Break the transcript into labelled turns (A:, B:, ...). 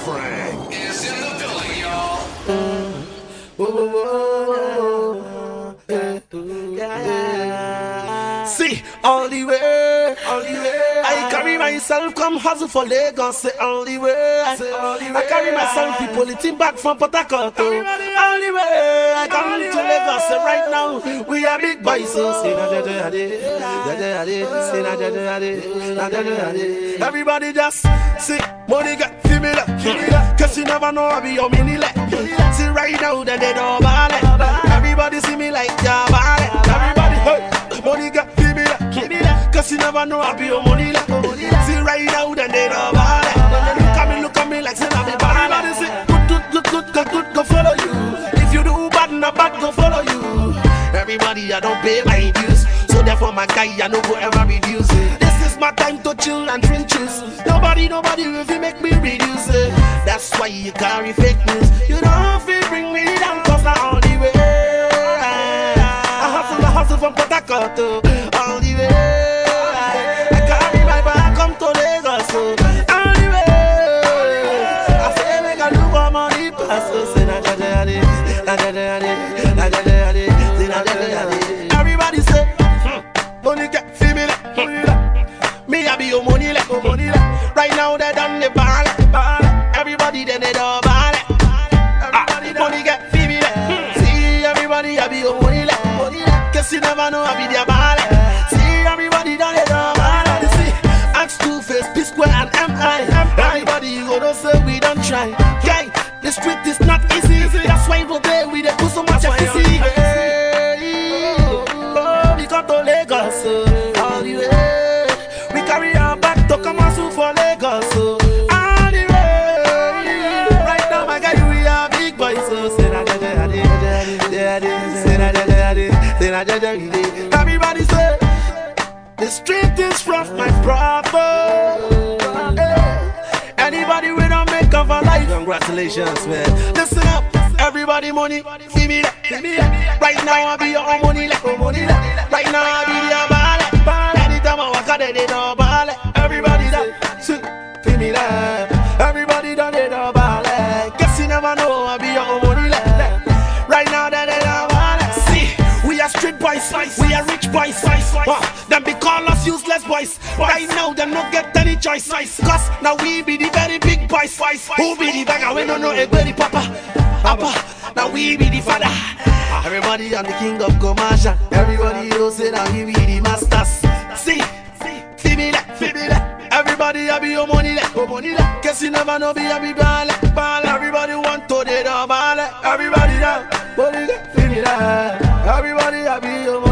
A: Frank is in the building, y'all.
B: See, all the way, I carry myself, come hustle for Lagos, say all the way, I carry myself, people eating back from Port Harcourt, all the way, I come to Lagos, say right now, we are big boys, so say everybody just see, money get familiar, cause you never know I be your mini leg, see right now, that they don't ballet, everybody see me like Jabale, everybody, hey, money get familiar, cause you never know I be your money leg, see right now, that they don't ballet, look at me like say I be bad, everybody say, good, go follow you, if you do bad, not bad, go follow you, everybody, I don't pay my dues, so therefore my guy, I no go ever reduce it. This is my time to chill and drink juice. Nobody if you make me reduce it. That's why you carry fake news. You don't feel bring me down, cause I'm all the way. I hustle from Port Harcourt all the way. I carry my bag, come to Lagos all the way. I say make a look for money pass, so say everybody say, money get female, me I be your money like, right now they done the ball, everybody they don't ball, money get female, see everybody I be your money like, cause you never know I be their ball, see everybody done the ball, see, Axe 2Face, P Square and MI, everybody you gonna say we don't try, gang, the street is not easy, that's why today we dey put so much FCC. Lagos, all the way. We carry our back to come and sue for Lagos, all the way. Right now, my guy, we are big boys, so everybody say, the street is rough, my brother. Anybody we don't make of a life, congratulations, man. Listen up. Everybody money, see me that. Right now I be your own money like, right now I be your ballet. Anytime I walk out they don't ballet. Everybody that, see me that. Everybody done they don't ballet. Guess you never know I be your own money like. Right now they don't ballet. See, we are street boys, we are rich boys. Them be call us useless boys. Right now they don't get any choice. Cause now we be the very big boys. Who be the bagger? We don't know a very papa. Now we be the father. Everybody I'm the king of commercial. Everybody knows say that we be the masters. See me that. Everybody I be your money like, cause you never know be I be ball. Everybody want to the ball. Everybody that, money that, feel me that. Everybody I be your money.